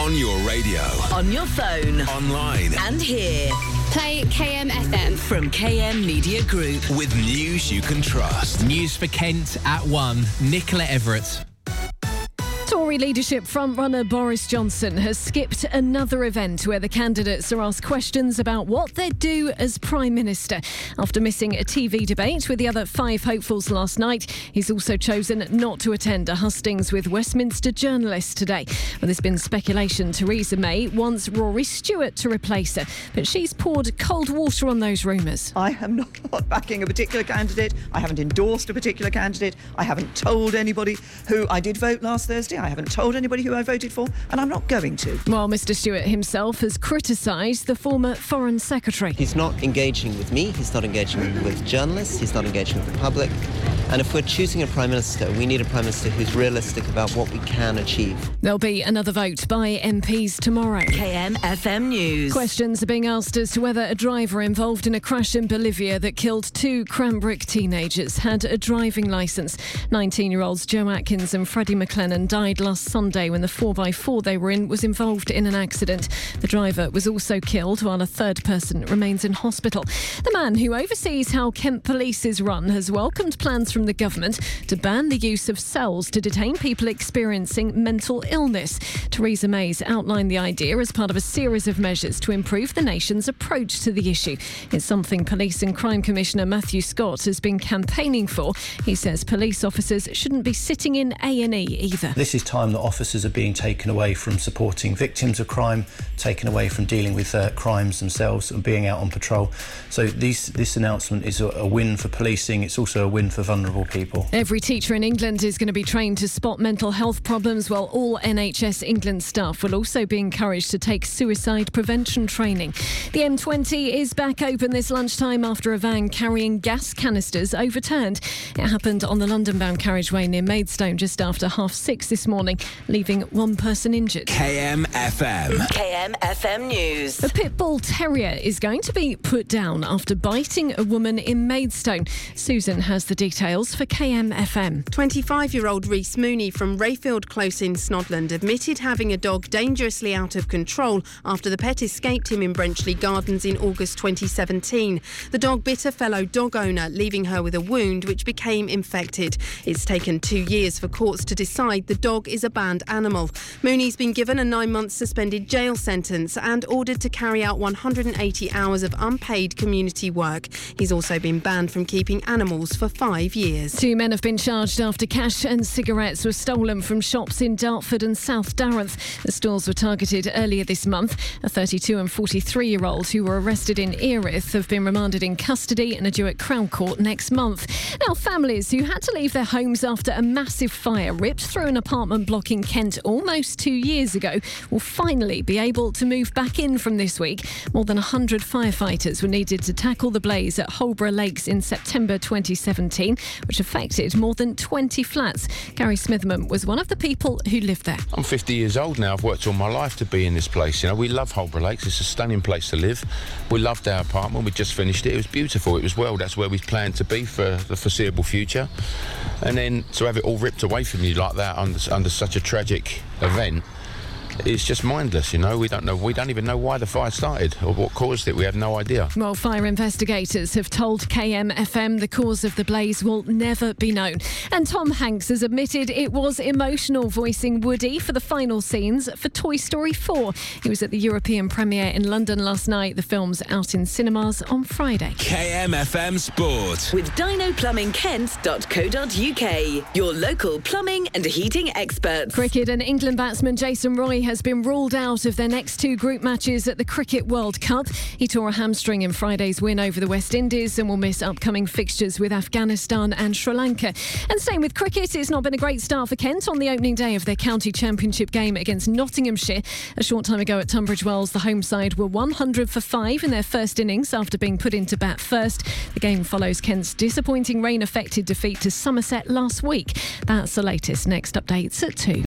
On your radio. On your phone. Online. And here. Play KMFM. From KM Media Group. With news you can trust. News for Kent at 1. Nicola Everett. Tory leadership frontrunner Boris Johnson has skipped another event where the candidates are asked questions about what they'd do as Prime Minister. After missing a TV debate with the other 5 hopefuls last night, he's also chosen not to attend a hustings with Westminster journalists today. Well, there's been speculation Theresa May wants Rory Stewart to replace her, but she's poured cold water on those rumours. I am not backing a particular candidate. I haven't endorsed a particular candidate. I haven't told anybody who I did vote last Thursday. I haven't told anybody who I voted for, and I'm not going to. While Mr Stewart himself has criticised the former Foreign Secretary. He's not engaging with me, he's not engaging with journalists, he's not engaging with the public. And if we're choosing a Prime Minister, we need a Prime Minister who's realistic about what we can achieve. There'll be another vote by MPs tomorrow. KM FM News. Questions are being asked as to whether a driver involved in a crash in Bolivia that killed 2 Cranbrook teenagers had a driving licence. 19-year-olds Joe Atkins and Freddie McLennan died last Sunday when the 4x4 they were in was involved in an accident. The driver was also killed while a third person remains in hospital. The man who oversees how Kent Police is run has welcomed plans from the government to ban the use of cells to detain people experiencing mental illness. Theresa May's outlined the idea as part of a series of measures to improve the nation's approach to the issue. It's something Police and Crime Commissioner Matthew Scott has been campaigning for. He says police officers shouldn't be sitting in A&E either. This is time that officers are being taken away from supporting victims of crime, taken away from dealing with crimes themselves and being out on patrol. So this announcement is a win for policing. It's also a win for vulnerable people. Every teacher in England is going to be trained to spot mental health problems, while all NHS England staff will also be encouraged to take suicide prevention training. The M20 is back open this lunchtime after a van carrying gas canisters overturned. It happened on the London-bound carriageway near Maidstone just after 6:30 this morning, leaving 1 person injured. KM FM. KM FM News. A pit bull terrier is going to be put down after biting a woman in Maidstone. Susan has the details for KM FM. 25-year-old Rhys Mooney from Rayfield Close in Snodland admitted having a dog dangerously out of control after the pet escaped him in Brenchley Gardens in August 2017. The dog bit a fellow dog owner, leaving her with a wound which became infected. It's taken 2 years for courts to decide the dog is a banned animal. Mooney's been given a 9-month suspended jail sentence and ordered to carry out 180 hours of unpaid community work. He's also been banned from keeping animals for 5 years. 2 men have been charged after cash and cigarettes were stolen from shops in Dartford and South Dartmouth. The stores were targeted earlier this month. A 32 and 43-year-old who were arrested in Erith have been remanded in custody and are due at Crown Court next month. Now, families who had to leave their homes after a massive fire ripped through an apartment block in Kent almost 2 years ago will finally be able to move back in from this week. More than 100 firefighters were needed to tackle the blaze at Holborough Lakes in September 2017, which affected more than 20 flats. Gary Smitherman was one of the people who lived there. I'm 50 years old now. I've worked all my life to be in this place. You know, we love Holborough Lakes. It's a stunning place to live. We loved our apartment. We just finished it. It was beautiful. It was that's where we planned to be for the foreseeable future. And then to have it all ripped away from you like that under such a tragic event, it's just mindless, you know. We don't even know why the fire started or what caused it. We have no idea. Well, fire investigators have told KM FM the cause of the blaze will never be known. And Tom Hanks has admitted it was emotional voicing Woody for the final scenes for Toy Story 4. He was at the European premiere in London last night. The film's out in cinemas on Friday. KM FM Sport. With dinoplumbingkent.co.uk, your local plumbing and heating experts. Cricket and England batsman Jason Roy has been ruled out of their next 2 group matches at the Cricket World Cup. He tore a hamstring in Friday's win over the West Indies and will miss upcoming fixtures with Afghanistan and Sri Lanka. And same with cricket, it's not been a great start for Kent on the opening day of their county championship game against Nottinghamshire. A short time ago at Tunbridge Wells, the home side were 100 for 5 in their first innings after being put into bat first. The game follows Kent's disappointing rain-affected defeat to Somerset last week. That's the latest. Next updates at 2.